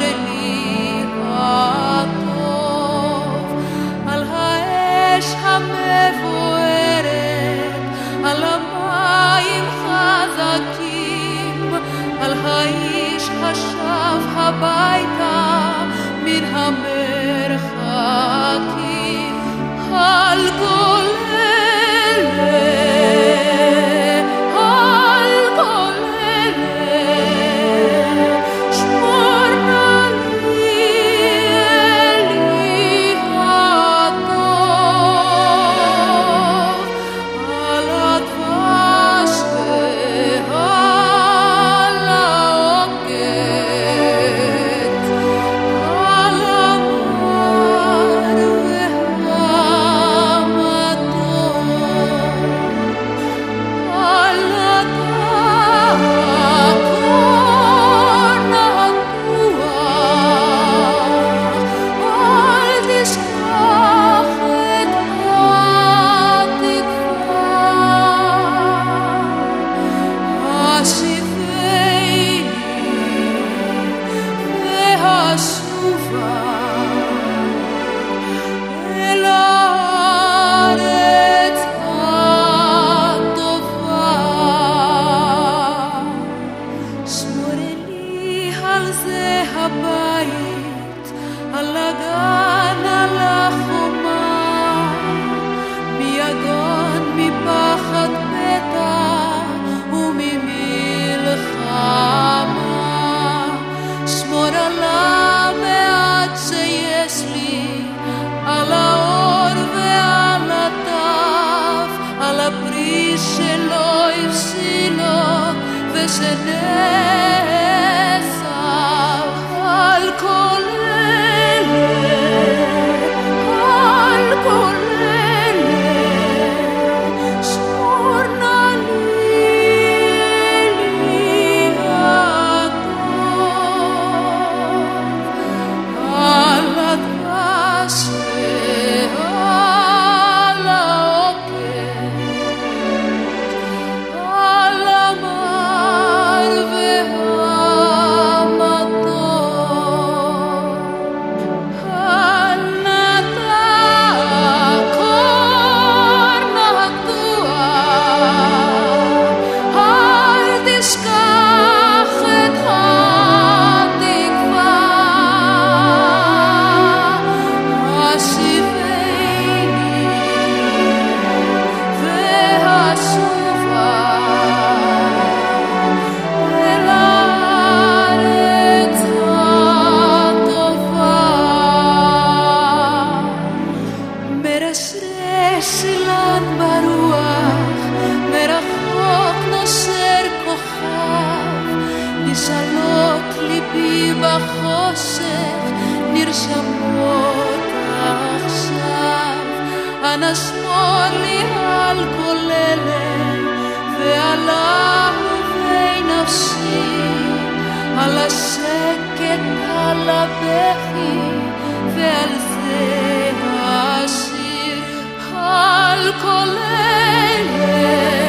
אלי הטוב, על האש המבוערת, על המים חזקים, על האיש השב הביתה מן המרחקים, על כל הבית, על הגן, על החומה, מיגון, מפחד פתע וממלחמה. שמור עליו ועד שיש לי, על האור ועל הטף, על הפרי שלא הפסילו ושנאסף. על כל אלה, שמור נא לי הטוב, על הדבש ועל העוקץ, על המר מרשרש אילן ברוח, מרחוק נושר כוכב, נשאלות ליבי בחושך, נרשמות עכשיו. אנא שמור לי על כל אלה, ועל אהובי נפשי, על השקט, על הבכי, ועל זה השיר. על כל אלה